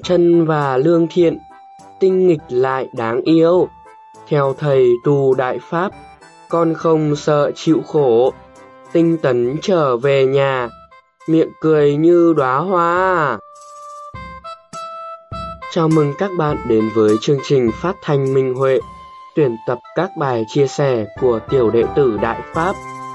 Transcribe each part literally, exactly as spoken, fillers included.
chân và lương thiện, tinh nghịch lại đáng yêu. Theo thầy tu đại pháp, con không sợ chịu khổ, tinh tấn trở về nhà, miệng cười như đóa hoa. Chào mừng các bạn đến với chương trình phát thanh Minh Huệ, tuyển tập các bài chia sẻ của tiểu đệ tử Đại Pháp.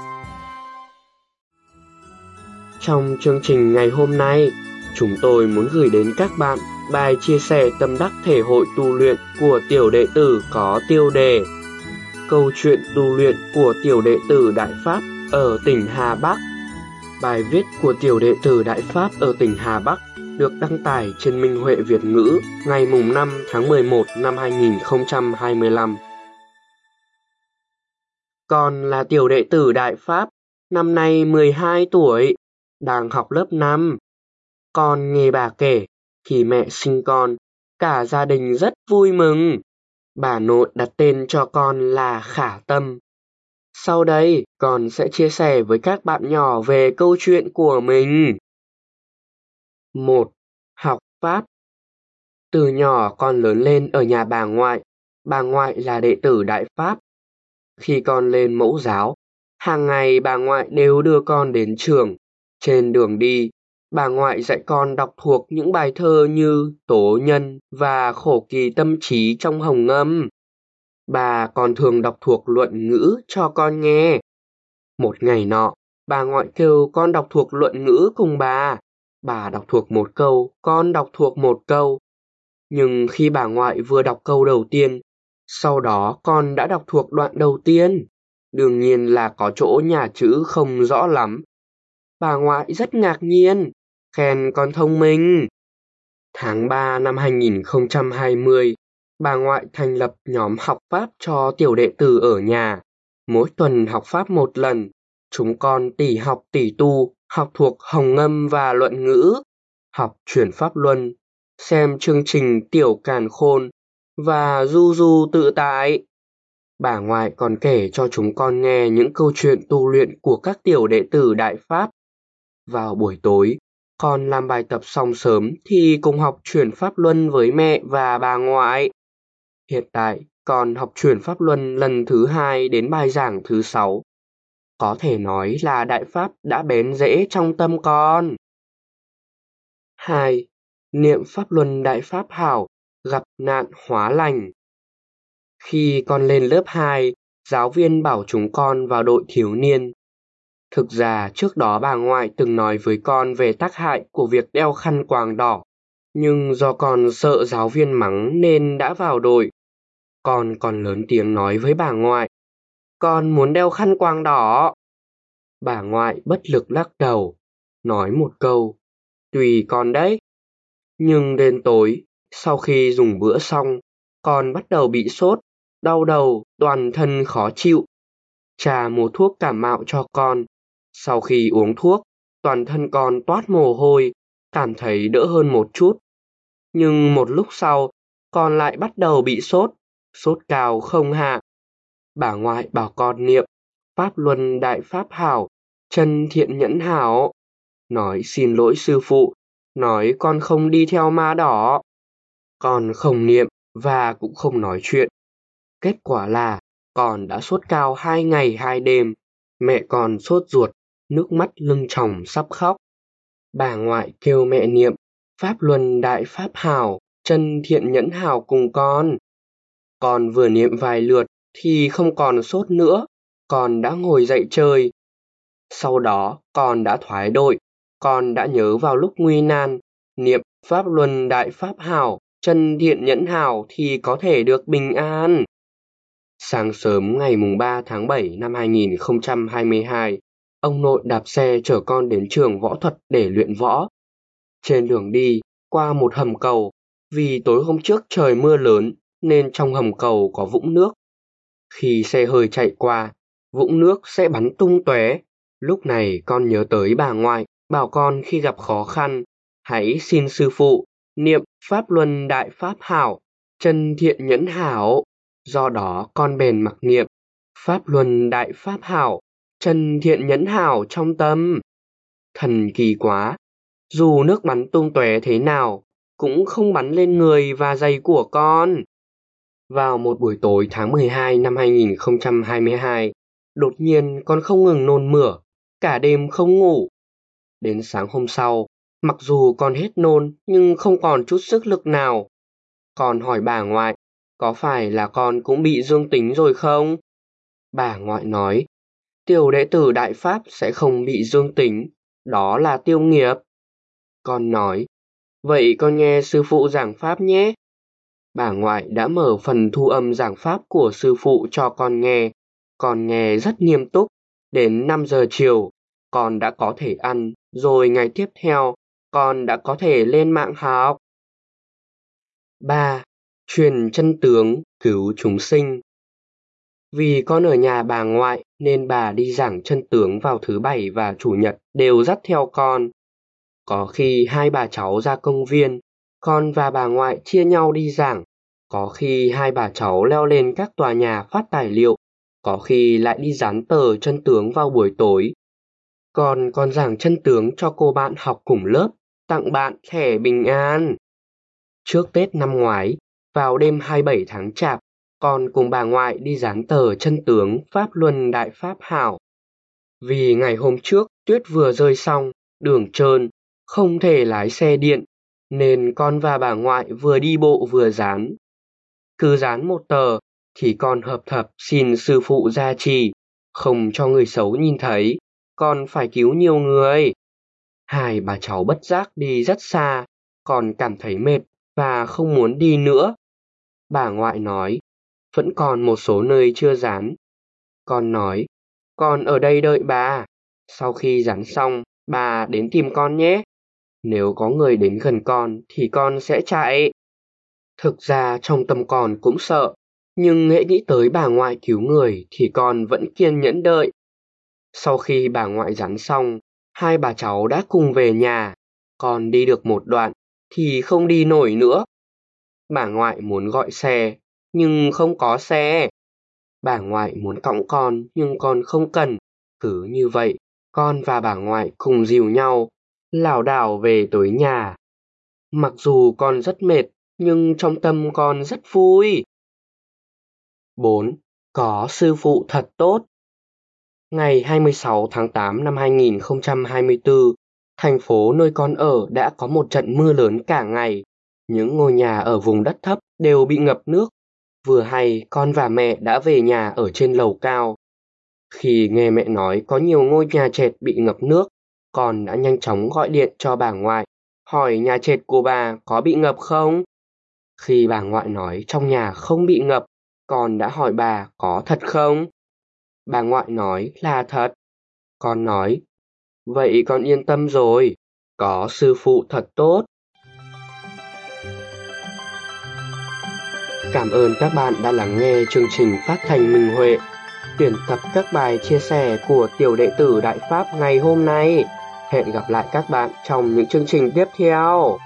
Trong chương trình ngày hôm nay, chúng tôi muốn gửi đến các bạn bài chia sẻ tâm đắc thể hội tu luyện của tiểu đệ tử có tiêu đề Câu chuyện tu luyện của tiểu đệ tử Đại Pháp ở tỉnh Hà Bắc. Bài viết của tiểu đệ tử Đại Pháp ở tỉnh Hà Bắc được đăng tải trên Minh Huệ Việt ngữ ngày năm tháng mười một năm hai nghìn không trăm hai mươi lăm. Con là tiểu đệ tử Đại Pháp, năm nay mười hai tuổi, đang học lớp năm. Con nghe bà kể, khi mẹ sinh con, cả gia đình rất vui mừng. Bà nội đặt tên cho con là Khả Tâm. Sau đây, con sẽ chia sẻ với các bạn nhỏ về câu chuyện của mình. một. Học Pháp. Từ nhỏ con lớn lên ở nhà bà ngoại. Bà ngoại là đệ tử Đại Pháp. Khi con lên mẫu giáo, hàng ngày bà ngoại đều đưa con đến trường. Trên đường đi, bà ngoại dạy con đọc thuộc những bài thơ như Tố Nhân và Khổ Kỳ Tâm Trí trong Hồng Ngâm. Bà còn thường đọc thuộc luận ngữ cho con nghe. Một ngày nọ, bà ngoại kêu con đọc thuộc luận ngữ cùng bà. Bà đọc thuộc một câu, con đọc thuộc một câu. Nhưng khi bà ngoại vừa đọc câu đầu tiên, sau đó con đã đọc thuộc đoạn đầu tiên. Đương nhiên là có chỗ nhà chữ không rõ lắm. Bà ngoại rất ngạc nhiên, khen con thông minh. Tháng ba năm hai nghìn không trăm hai mươi, bà ngoại thành lập nhóm học Pháp cho tiểu đệ tử ở nhà. Mỗi tuần học Pháp một lần, chúng con tỉ học tỉ tu, học thuộc Hồng Ngâm và luận ngữ, học chuyển Pháp Luân, xem chương trình Tiểu Càn Khôn và Du Du Tự Tại. Bà ngoại còn kể cho chúng con nghe những câu chuyện tu luyện của các tiểu đệ tử Đại Pháp. Vào buổi tối, con làm bài tập xong sớm thì cùng học chuyển Pháp Luân với mẹ và bà ngoại. Hiện tại, con học chuyển Pháp Luân lần thứ hai đến bài giảng thứ sáu. Có thể nói là Đại Pháp đã bén rễ trong tâm con. hai. Niệm Pháp Luân Đại Pháp hảo, gặp nạn hóa lành. Khi con lên lớp hai, giáo viên bảo chúng con vào đội thiếu niên. Thực ra trước đó bà ngoại từng nói với con về tác hại của việc đeo khăn quàng đỏ, nhưng do con sợ giáo viên mắng nên đã vào đội. Con còn lớn tiếng nói với bà ngoại, con muốn đeo khăn quàng đỏ. Bà ngoại bất lực lắc đầu, nói một câu, tùy con đấy. Nhưng đến tối, sau khi dùng bữa xong, con bắt đầu bị sốt, đau đầu, toàn thân khó chịu. Cha mua thuốc cảm mạo cho con. Sau khi uống thuốc, toàn thân con toát mồ hôi, cảm thấy đỡ hơn một chút. Nhưng một lúc sau, con lại bắt đầu bị sốt, sốt cao không hạ. Bà ngoại bảo con niệm Pháp Luân Đại Pháp hảo, chân thiện nhẫn hảo. Nói xin lỗi sư phụ, nói con không đi theo ma đỏ. Con không niệm và cũng không nói chuyện. Kết quả là con đã sốt cao hai ngày hai đêm. Mẹ con sốt ruột, nước mắt lưng tròng sắp khóc. Bà ngoại kêu mẹ niệm Pháp Luân Đại Pháp hảo, chân thiện nhẫn hảo cùng con. Con vừa niệm vài lượt thì không còn sốt nữa, con đã ngồi dậy chơi. Sau đó con đã thoái đội, con đã nhớ vào lúc nguy nan, niệm Pháp Luân Đại Pháp hảo, chân thiện nhẫn hảo thì có thể được bình an. Sáng sớm ngày ba tháng bảy năm hai nghìn không trăm hai mươi hai, ông nội đạp xe chở con đến trường võ thuật để luyện võ. Trên đường đi, qua một hầm cầu, vì tối hôm trước trời mưa lớn nên trong hầm cầu có vũng nước. Khi xe hơi chạy qua, vũng nước sẽ bắn tung tóe. Lúc này con nhớ tới bà ngoại, bảo con khi gặp khó khăn, hãy xin sư phụ, niệm Pháp Luân Đại Pháp hảo, chân thiện nhẫn hảo. Do đó con bèn mặc niệm Pháp Luân Đại Pháp hảo, chân thiện nhẫn hảo trong tâm. Thần kỳ quá! Dù nước bắn tung tóe thế nào, cũng không bắn lên người và giày của con. Vào một buổi tối tháng mười hai năm hai nghìn không trăm hai mươi hai, đột nhiên con không ngừng nôn mửa, cả đêm không ngủ. Đến sáng hôm sau, mặc dù con hết nôn nhưng không còn chút sức lực nào. Con hỏi bà ngoại, có phải là con cũng bị dương tính rồi không? Bà ngoại nói, tiểu đệ tử Đại Pháp sẽ không bị dương tính, đó là tiêu nghiệp. Con nói, vậy con nghe sư phụ giảng Pháp nhé. Bà ngoại đã mở phần thu âm giảng Pháp của sư phụ cho con nghe. Con nghe rất nghiêm túc. Đến năm giờ chiều, con đã có thể ăn, rồi ngày tiếp theo, con đã có thể lên mạng học. ba. Truyền chân tướng, cứu chúng sinh. Vì con ở nhà bà ngoại nên bà đi giảng chân tướng vào thứ Bảy và Chủ nhật đều dắt theo con. Có khi hai bà cháu ra công viên, con và bà ngoại chia nhau đi giảng. Có khi hai bà cháu leo lên các tòa nhà phát tài liệu, có khi lại đi dán tờ chân tướng vào buổi tối. Còn con giảng chân tướng cho cô bạn học cùng lớp, tặng bạn thẻ bình an. Trước Tết năm ngoái, vào đêm hai mươi bảy tháng Chạp, con cùng bà ngoại đi dán tờ chân tướng Pháp Luân Đại Pháp Hảo. Vì ngày hôm trước tuyết vừa rơi xong, đường trơn, không thể lái xe điện, nên con và bà ngoại vừa đi bộ vừa dán. Cứ dán một tờ thì con hợp thập xin sư phụ gia trì, không cho người xấu nhìn thấy, con phải cứu nhiều người. Hai bà cháu bất giác đi rất xa, con cảm thấy mệt và không muốn đi nữa. Bà ngoại nói, vẫn còn một số nơi chưa dán. Con nói, con ở đây đợi bà, sau khi dán xong, bà đến tìm con nhé. Nếu có người đến gần con thì con sẽ chạy. Thực ra trong tâm con cũng sợ, nhưng hễ nghĩ tới bà ngoại cứu người thì con vẫn kiên nhẫn đợi. Sau khi bà ngoại dán xong, hai bà cháu đã cùng về nhà. Con đi được một đoạn thì không đi nổi nữa. Bà ngoại muốn gọi xe, nhưng không có xe. Bà ngoại muốn cõng con, nhưng con không cần. Cứ như vậy, con và bà ngoại cùng dìu nhau, lảo đảo về tới nhà. Mặc dù con rất mệt, nhưng trong tâm con rất vui. bốn. Có sư phụ thật tốt. Ngày hai mươi sáu tháng tám năm hai nghìn không trăm hai mươi tư, thành phố nơi con ở đã có một trận mưa lớn cả ngày. Những ngôi nhà ở vùng đất thấp đều bị ngập nước. Vừa hay con và mẹ đã về nhà ở trên lầu cao. Khi nghe mẹ nói có nhiều ngôi nhà trệt bị ngập nước, con đã nhanh chóng gọi điện cho bà ngoại, hỏi nhà trệt của bà có bị ngập không? Khi bà ngoại nói trong nhà không bị ngập, con đã hỏi bà có thật không? Bà ngoại nói là thật. Con nói, vậy con yên tâm rồi, có sư phụ thật tốt. Cảm ơn các bạn đã lắng nghe chương trình phát thanh Minh Huệ, tuyển tập các bài chia sẻ của tiểu đệ tử Đại Pháp ngày hôm nay. Hẹn gặp lại các bạn trong những chương trình tiếp theo.